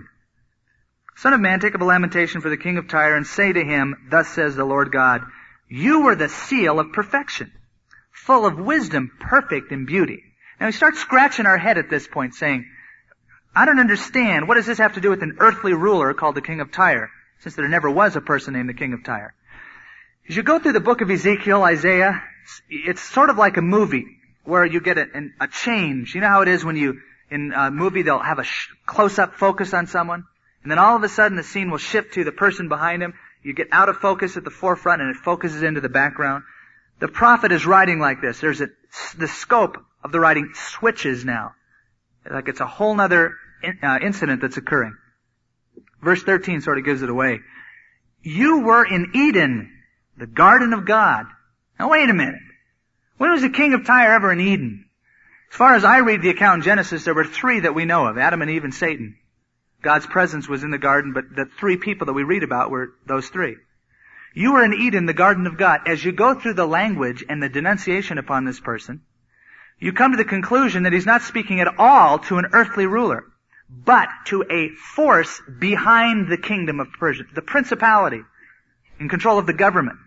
Son of man, take up a lamentation for the king of Tyre and say to him, thus says the Lord God, you were the seal of perfection, full of wisdom, perfect in beauty. Now we start scratching our head at this point saying, I don't understand. What does this have to do with an earthly ruler called the king of Tyre, since there never was a person named the king of Tyre? As you go through the book of Ezekiel, Isaiah, it's sort of like a movie where you get a change. You know how it is when in a movie they'll have a close-up focus on someone, and then all of a sudden the scene will shift to the person behind him. You get out of focus at the forefront and it focuses into the background. The prophet is writing like this. The scope of the writing switches now. Like it's a whole nother incident that's occurring. Verse 13 sort of gives it away. You were in Eden, the garden of God. Now wait a minute. When was the king of Tyre ever in Eden? As far as I read the account in Genesis, there were three that we know of, Adam and Eve and Satan. God's presence was in the garden, but the three people that we read about were those three. You were in Eden, the garden of God. As you go through the language and the denunciation upon this person, you come to the conclusion that he's not speaking at all to an earthly ruler, but to a force behind the kingdom of Persia, the principality in control of the government.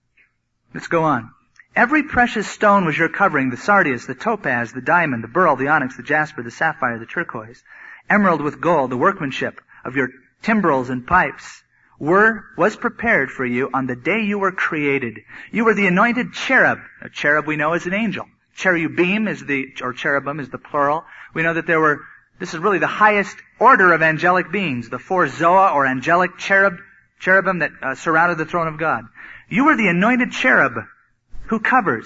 Let's go on. Every precious stone was your covering, the sardius, the topaz, the diamond, the beryl, the onyx, the jasper, the sapphire, the turquoise, emerald with gold, the workmanship of your timbrels and pipes was prepared for you on the day you were created. You were the anointed cherub. A cherub we know is an angel. Cherubim or cherubim is the plural. We know that this is really the highest order of angelic beings, the four Zoa or angelic cherubim that surrounded the throne of God. You were the anointed cherub who covers.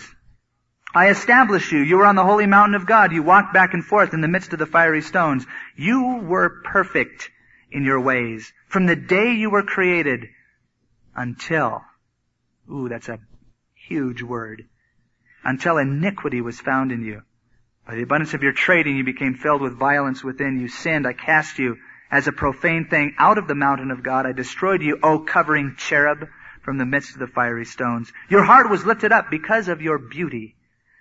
I established you. You were on the holy mountain of God. You walked back and forth in the midst of the fiery stones. You were perfect in your ways from the day you were created until, that's a huge word, until iniquity was found in you. By the abundance of your trading, you became filled with violence within. You sinned. I cast you as a profane thing out of the mountain of God. I destroyed you, O covering cherub, from the midst of the fiery stones. Your heart was lifted up because of your beauty.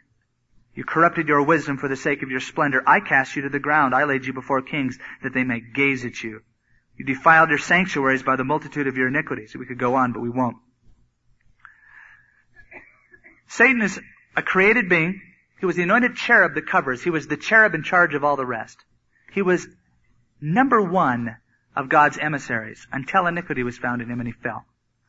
You corrupted your wisdom for the sake of your splendor. I cast you to the ground. I laid you before kings that they may gaze at you. You defiled your sanctuaries by the multitude of your iniquities. We could go on, but we won't. Satan is a created being. He was the anointed cherub that covers. He was the cherub in charge of all the rest. He was number one of God's emissaries until iniquity was found in him and he fell.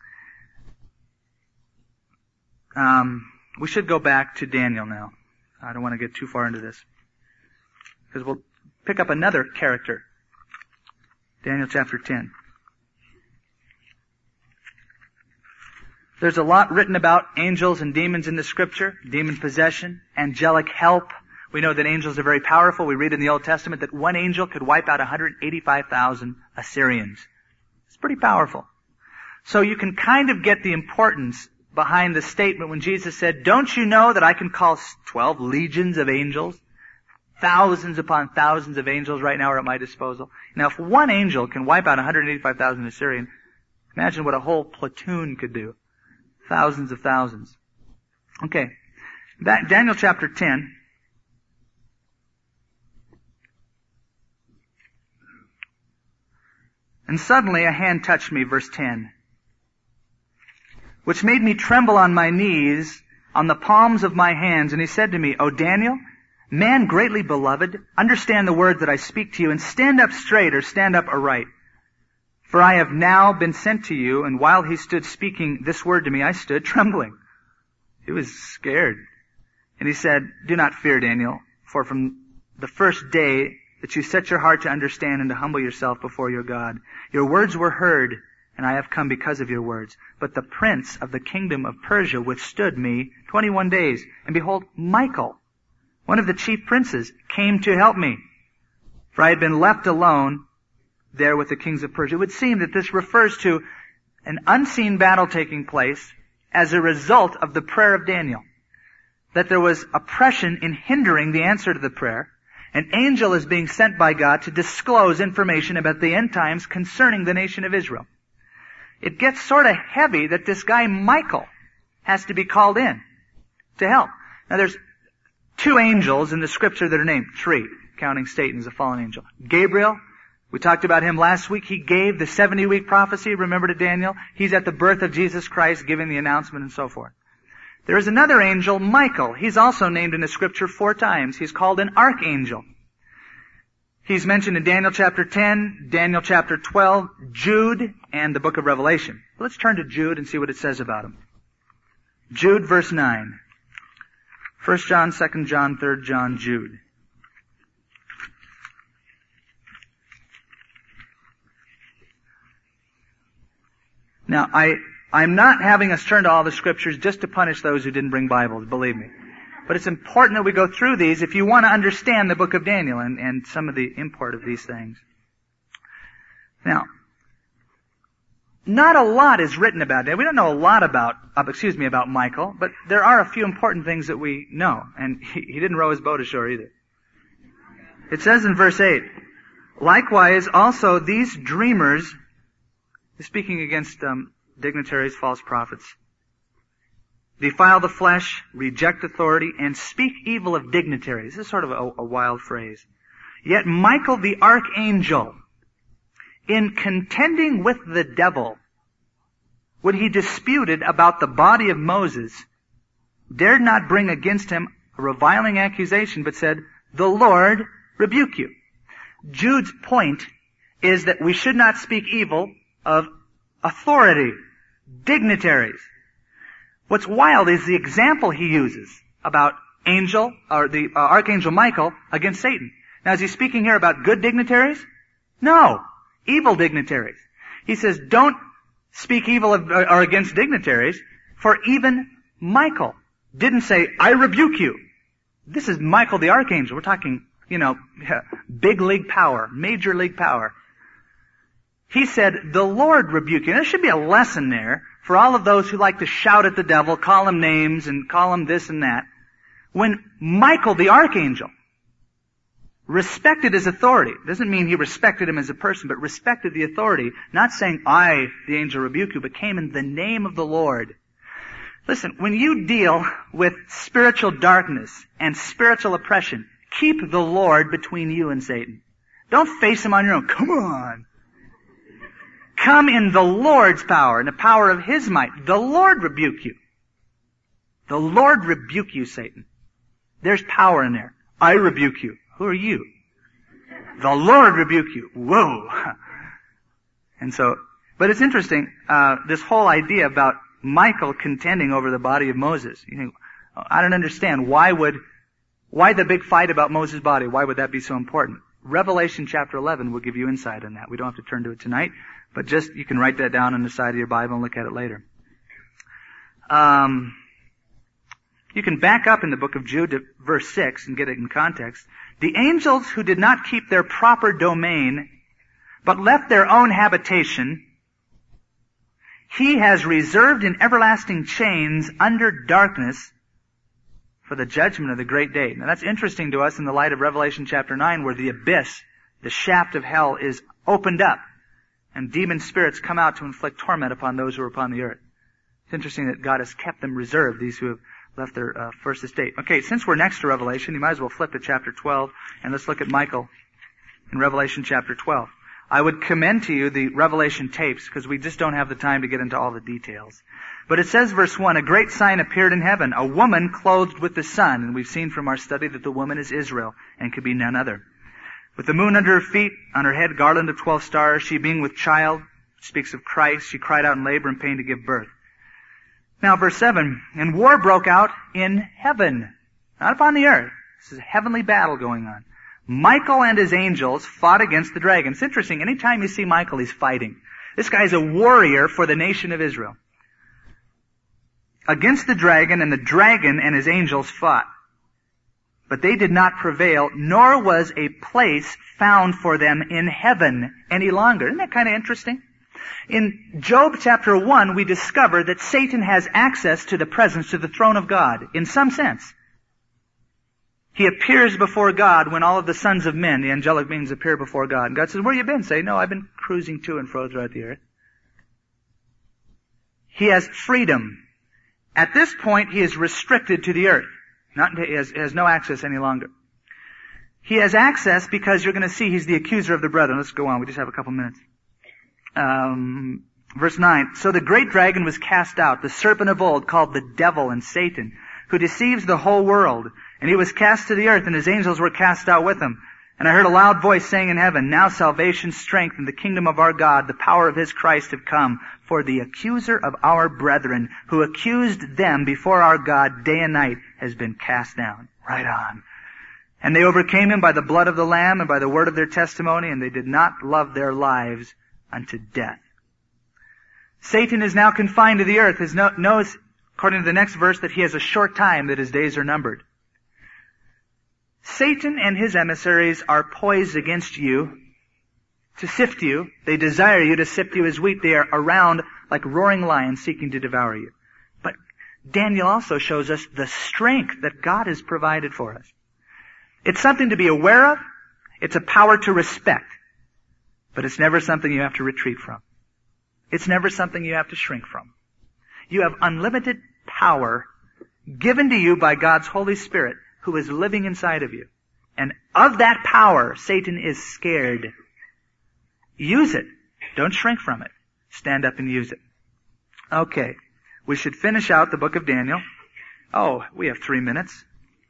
We should go back to Daniel now. I don't want to get too far into this, because we'll pick up another character. Daniel chapter 10. There's a lot written about angels and demons in the scripture, demon possession, angelic help. We know that angels are very powerful. We read in the Old Testament that one angel could wipe out 185,000 Assyrians. It's pretty powerful. So you can kind of get the importance behind the statement when Jesus said, don't you know that I can call 12 legions of angels? Thousands upon thousands of angels right now are at my disposal. Now if one angel can wipe out 185,000 Assyrians, imagine what a whole platoon could do. Thousands of thousands. Okay. Daniel chapter 10. And suddenly a hand touched me, verse 10, which made me tremble on my knees, on the palms of my hands. And he said to me, O Daniel, man greatly beloved, understand the words that I speak to you, and stand up straight or stand up aright. For I have now been sent to you. And while he stood speaking this word to me, I stood trembling. He was scared. And he said, do not fear, Daniel, for from the first day that you set your heart to understand and to humble yourself before your God, your words were heard, and I have come because of your words. But the prince of the kingdom of Persia withstood me 21 days. And behold, Michael, one of the chief princes, came to help me. For I had been left alone there with the kings of Persia. It would seem that this refers to an unseen battle taking place as a result of the prayer of Daniel. That there was oppression in hindering the answer to the prayer. An angel is being sent by God to disclose information about the end times concerning the nation of Israel. It gets sort of heavy that this guy Michael has to be called in to help. Now there's 2 angels in the scripture that are named. 3, counting Satan as a fallen angel. Gabriel, we talked about him last week. He gave the 70-week prophecy, remember, to Daniel. He's at the birth of Jesus Christ, giving the announcement and so forth. There is another angel, Michael. He's also named in the scripture 4 times. He's called an archangel. He's mentioned in Daniel chapter 10, Daniel chapter 12, Jude, and the book of Revelation. Let's turn to Jude and see what it says about him. Jude verse 9. 1 John, 2 John, 3 John, Jude. Now, I'm not having us turn to all the scriptures just to punish those who didn't bring Bibles, believe me. But it's important that we go through these if you want to understand the book of Daniel and some of the import of these things. Now, not a lot is written about it. We don't know a lot about Michael, but there are a few important things that we know. And he didn't row his boat ashore either. It says in verse 8, likewise also these dreamers, speaking against dignitaries, false prophets, defile the flesh, reject authority, and speak evil of dignitaries. This is sort of a wild phrase. Yet Michael the archangel, in contending with the devil, when he disputed about the body of Moses, dared not bring against him a reviling accusation, but said, the Lord rebuke you. Jude's point is that we should not speak evil of authority, dignitaries. What's wild is the example he uses about the archangel Michael against Satan. Now, is he speaking here about good dignitaries? No, evil dignitaries. He says, don't speak evil of, or against dignitaries, for even Michael didn't say, I rebuke you. This is Michael the archangel. We're talking, big league power, major league power. He said, the Lord rebuke you. And there should be a lesson there for all of those who like to shout at the devil, call him names, and call him this and that. When Michael the archangel respected his authority, doesn't mean he respected him as a person, but respected the authority, not saying, I, the angel, rebuke you, but came in the name of the Lord. Listen, when you deal with spiritual darkness and spiritual oppression, keep the Lord between you and Satan. Don't face him on your own. Come on. Come in the Lord's power, in the power of His might. The Lord rebuke you. The Lord rebuke you, Satan. There's power in there. I rebuke you. Who are you? The Lord rebuke you. Whoa. And so, but it's interesting, this whole idea about Michael contending over the body of Moses. You think, I don't understand. Why the big fight about Moses' body? Why would that be so important? Revelation chapter 11 will give you insight on that. We don't have to turn to it tonight. But you can write that down on the side of your Bible and look at it later. You can back up in the book of Jude to verse 6 and get it in context. The angels who did not keep their proper domain, but left their own habitation, He has reserved in everlasting chains under darkness for the judgment of the great day. Now that's interesting to us in the light of Revelation chapter 9, where the abyss, the shaft of hell, is opened up. And demon spirits come out to inflict torment upon those who are upon the earth. It's interesting that God has kept them reserved, these who have left their first estate. Okay, since we're next to Revelation, you might as well flip to chapter 12, and let's look at Michael in Revelation chapter 12. I would commend to you the Revelation tapes, because we just don't have the time to get into all the details. But it says, verse 1, a great sign appeared in heaven, a woman clothed with the sun. And we've seen from our study that the woman is Israel, and could be none other. With the moon under her feet, on her head garland of 12 stars, she being with child, speaks of Christ, she cried out in labor and pain to give birth. Now, verse 7, and war broke out in heaven, not upon the earth. This is a heavenly battle going on. Michael and his angels fought against the dragon. It's interesting, anytime you see Michael, he's fighting. This guy's a warrior for the nation of Israel. Against the dragon, and the dragon and his angels fought. But they did not prevail, nor was a place found for them in heaven any longer. Isn't that kind of interesting? In Job chapter 1, we discover that Satan has access to the presence, to the throne of God, in some sense. He appears before God when all of the sons of men, the angelic beings, appear before God. And God says, where you been? Say, no, I've been cruising to and fro throughout the earth. He has freedom. At this point, he is restricted to the earth. He has no access any longer. He has access because you're going to see he's the accuser of the brethren. Let's go on. We just have a couple minutes. Verse 9. So the great dragon was cast out, the serpent of old, called the devil and Satan, who deceives the whole world. And he was cast to the earth, and his angels were cast out with him. And I heard a loud voice saying in heaven, now salvation, strength, and the kingdom of our God, the power of his Christ have come. For the accuser of our brethren, who accused them before our God day and night, has been cast down. Right on. And they overcame him by the blood of the Lamb and by the word of their testimony, and they did not love their lives unto death. Satan is now confined to the earth. Knows, according to the next verse, that he has a short time, that his days are numbered. Satan and his emissaries are poised against you to sift you. They desire you to sift you as wheat. They are around like roaring lions seeking to devour you. But Daniel also shows us the strength that God has provided for us. It's something to be aware of. It's a power to respect. But it's never something you have to retreat from. It's never something you have to shrink from. You have unlimited power given to you by God's Holy Spirit, who is living inside of you. And of that power, Satan is scared. Use it. Don't shrink from it. Stand up and use it. Okay. We should finish out the book of Daniel. Oh, we have 3 minutes.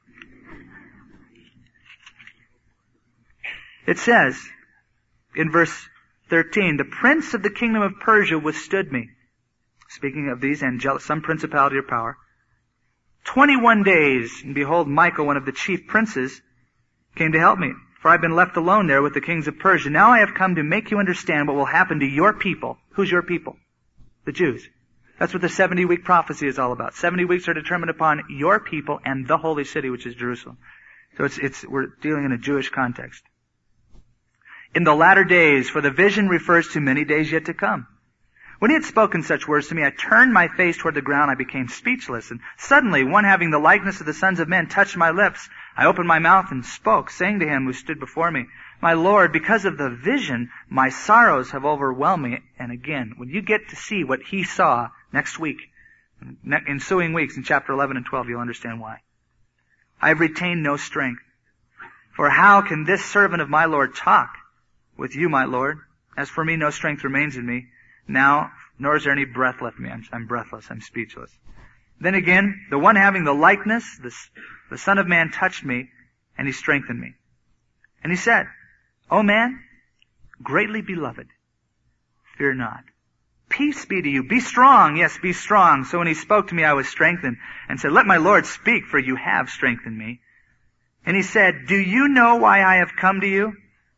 It says, in verse 13, the prince of the kingdom of Persia withstood me. Speaking of these angelic, some principality or power. 21 days, and behold, Michael, one of the chief princes, came to help me. For I've been left alone there with the kings of Persia. Now I have come to make you understand what will happen to your people. Who's your people? The Jews. That's what the 70-week prophecy is all about. 70 weeks are determined upon your people and the holy city, which is Jerusalem. So we're dealing in a Jewish context. In the latter days, for the vision refers to many days yet to come. When he had spoken such words to me, I turned my face toward the ground. I became speechless. And suddenly, one having the likeness of the sons of men touched my lips. I opened my mouth and spoke, saying to him who stood before me, my Lord, because of the vision, my sorrows have overwhelmed me. And again, when you get to see what he saw next week, ensuing weeks in chapter 11 and 12, you'll understand why. I have retained no strength. For how can this servant of my Lord talk with you, my Lord? As for me, no strength remains in me. Now, nor is there any breath left in me. I'm breathless. I'm speechless. Then again, the one having the likeness, the Son of Man, touched me, and he strengthened me. And he said, O man, greatly beloved, fear not. Peace be to you. Be strong. Yes, be strong. So when he spoke to me, I was strengthened, and said, let my Lord speak, for you have strengthened me. And he said, do you know why I have come to you?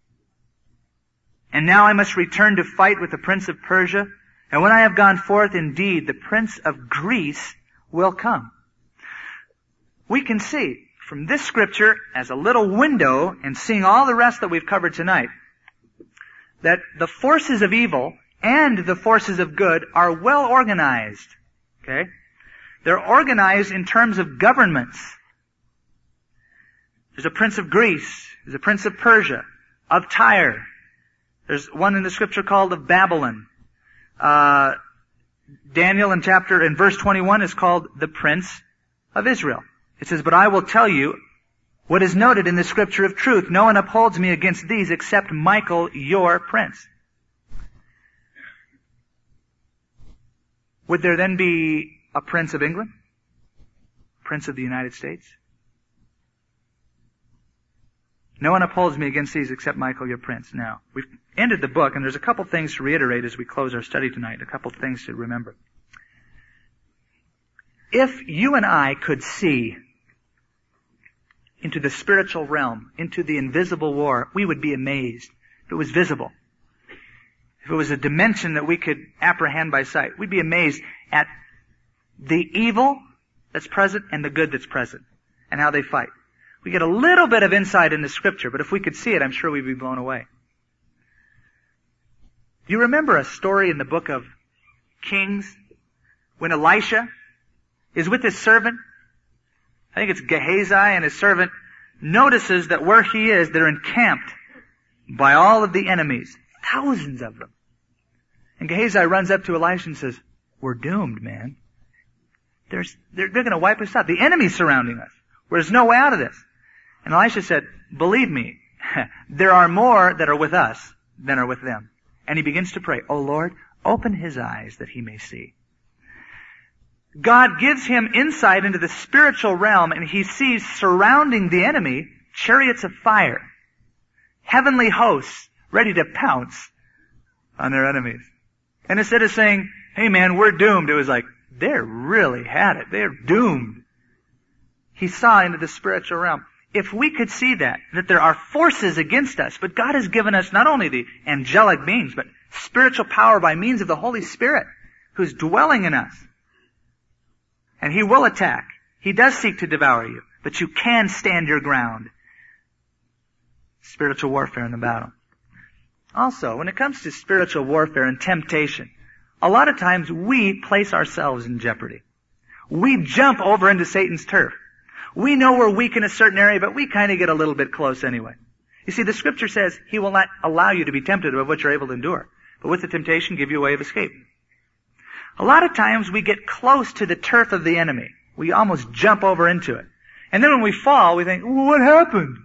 And now I must return to fight with the prince of Persia. And when I have gone forth, indeed, the prince of Greece will come. We can see from this scripture as a little window, and seeing all the rest that we've covered tonight, that the forces of evil and the forces of good are well organized. Okay? They're organized in terms of governments. There's a prince of Greece. There's a prince of Persia, of Tyre. There's one in the scripture called of Babylon. Daniel in verse 21 is called the Prince of Israel. It says, but I will tell you what is noted in the scripture of truth. No one upholds me against these except Michael, your prince. would there then be a Prince of England? Prince of the United States? No one upholds me against these except Michael, your prince. Now, we've ended the book, and there's a couple things to reiterate as we close our study tonight, a couple things to remember. If you and I could see into the spiritual realm, into the invisible war, we would be amazed if it was visible. If it was a dimension that we could apprehend by sight, we'd be amazed at the evil that's present and the good that's present and how they fight. We get a little bit of insight into Scripture, but if we could see it, I'm sure we'd be blown away. Do you remember a story in the book of Kings when Elisha is with his servant? I think it's Gehazi, and his servant notices that where he is, they're encamped by all of the enemies, thousands of them. And Gehazi runs up to Elisha and says, "We're doomed, man. They're going to wipe us out. The enemy's surrounding us. There's no way out of this." And Elisha said, "Believe me, there are more that are with us than are with them." And he begins to pray, "Oh Lord, open his eyes that he may see." God gives him insight into the spiritual realm, and he sees surrounding the enemy chariots of fire, heavenly hosts ready to pounce on their enemies. And instead of saying, "Hey man, we're doomed," it was like, they're really had it. They're doomed. He saw into the spiritual realm. If we could see that there are forces against us, but God has given us not only the angelic beings, but spiritual power by means of the Holy Spirit who's dwelling in us. And He will attack. He does seek to devour you, but you can stand your ground. Spiritual warfare in the battle. Also, when it comes to spiritual warfare and temptation, a lot of times we place ourselves in jeopardy. We jump over into Satan's turf. We know we're weak in a certain area, but we kind of get a little bit close anyway. You see, the Scripture says He will not allow you to be tempted above what you're able to endure, but with the temptation give you a way of escape. A lot of times we get close to the turf of the enemy. We almost jump over into it. And then when we fall, we think, "What happened?"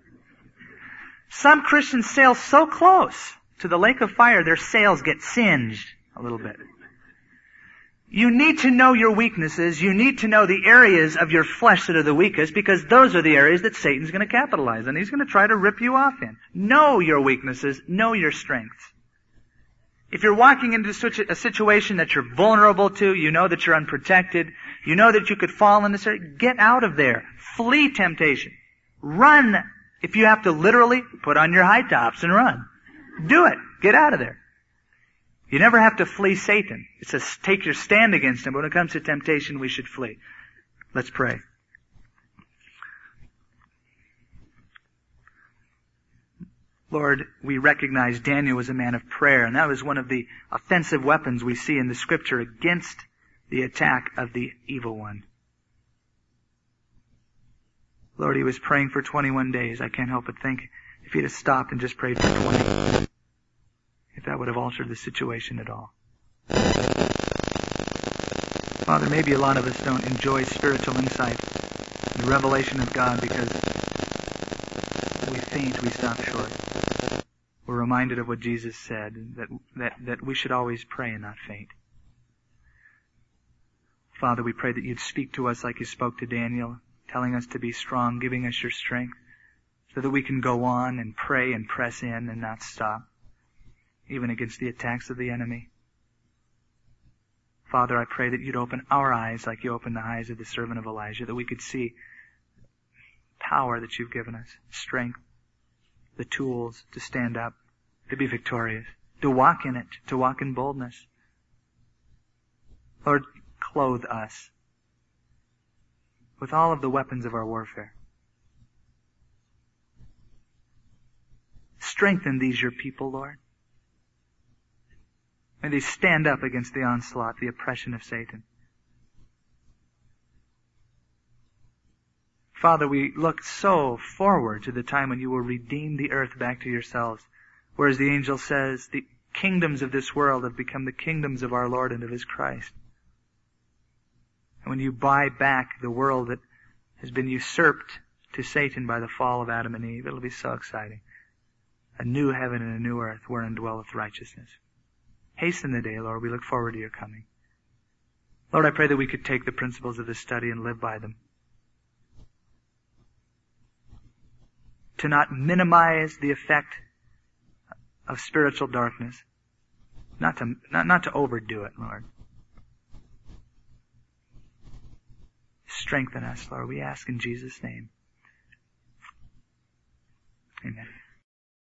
Some Christians sail so close to the lake of fire, their sails get singed a little bit. You need to know your weaknesses. You need to know the areas of your flesh that are the weakest, because those are the areas that Satan's going to capitalize on. He's going to try to rip you off in. Know your weaknesses. Know your strengths. If you're walking into a situation that you're vulnerable to, you know that you're unprotected, you know that you could fall in this area, get out of there. Flee temptation. Run. If you have to literally put on your high tops and run. Do it. Get out of there. You never have to flee Satan. It says take your stand against him, but when it comes to temptation, we should flee. Let's pray. Lord, we recognize Daniel was a man of prayer, and that was one of the offensive weapons we see in the Scripture against the attack of the evil one. Lord, he was praying for 21 days. I can't help but think if he'd have stopped and just prayed for 20, if that would have altered the situation at all. Father, maybe a lot of us don't enjoy spiritual insight and the revelation of God because we faint, we stop short. We're reminded of what Jesus said, that we should always pray and not faint. Father, we pray that you'd speak to us like you spoke to Daniel, telling us to be strong, giving us your strength, so that we can go on and pray and press in and not stop, even against the attacks of the enemy. Father, I pray that you'd open our eyes like you opened the eyes of the servant of Elijah, that we could see power that you've given us, strength, the tools to stand up, to be victorious, to walk in it, to walk in boldness. Lord, clothe us with all of the weapons of our warfare. Strengthen these your people, Lord. May they stand up against the onslaught, the oppression of Satan. Father, we look so forward to the time when you will redeem the earth back to yourselves. Whereas the angel says, the kingdoms of this world have become the kingdoms of our Lord and of His Christ. And when you buy back the world that has been usurped to Satan by the fall of Adam and Eve, it'll be so exciting. A new heaven and a new earth wherein dwelleth righteousness. Hasten the day, Lord. We look forward to your coming. Lord, I pray that we could take the principles of this study and live by them. To not minimize the effect of spiritual darkness. Not to overdo it, Lord. Strengthen us, Lord, we ask in Jesus' name. Amen.